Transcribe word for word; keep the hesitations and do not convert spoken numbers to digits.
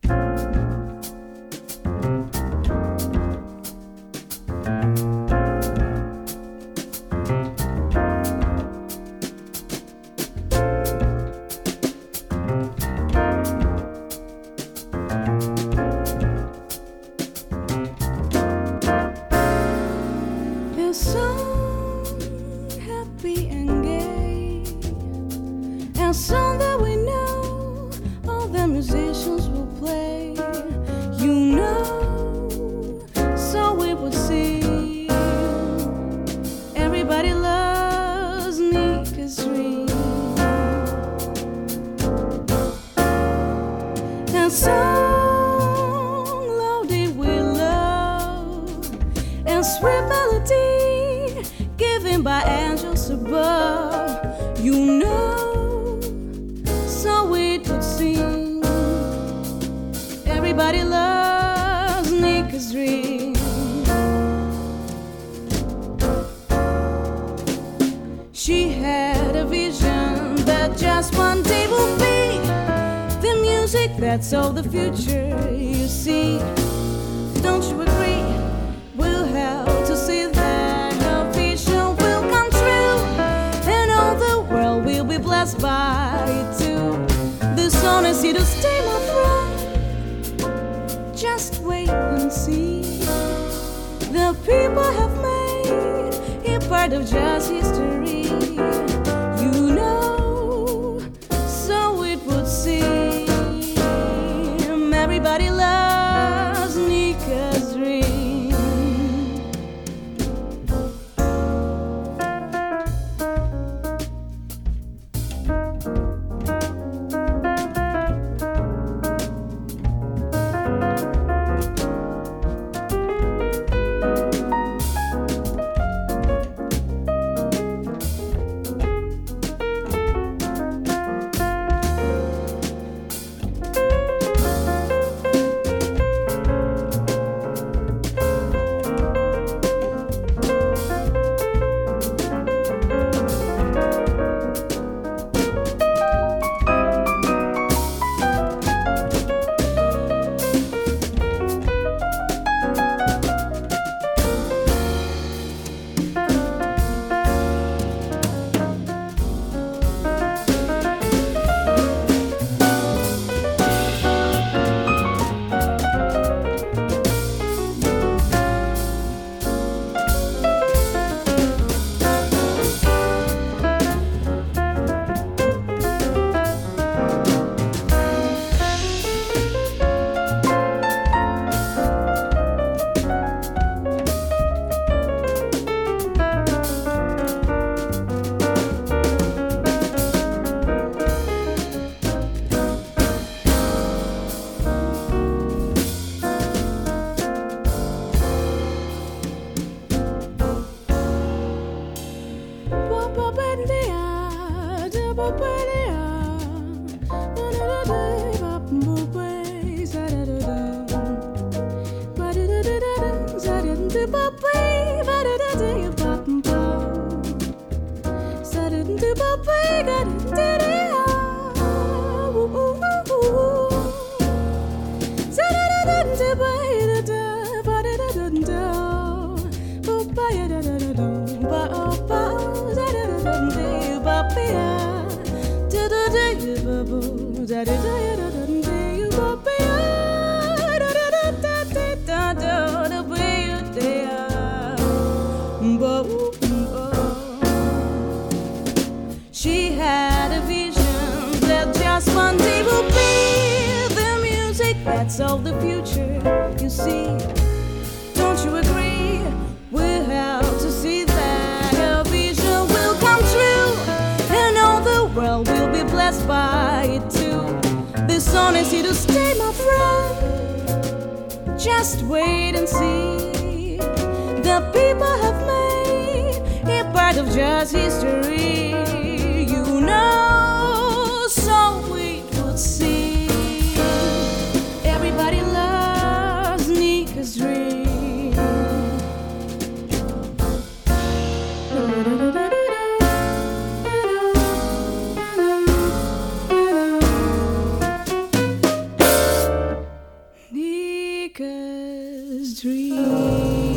That's all the future, you see. Don't you agree? We'll have to see that her vision will come true, and all the world will be blessed by it too. This song is here to stay, my friend. Just wait and see. The people have made it part of jazz history. You know, so it would seem. Everybody loves Nika's ring. She had a vision that just one day will be the music that's all the future, you see. Don't you agree? We'll have to see that her vision will come true, and all the world will be blessed by it too. This song is here to stay, my friend. Just wait and see. The people have made it part of jazz history. You know, so we would see. Everybody loves Nika's dream. tree.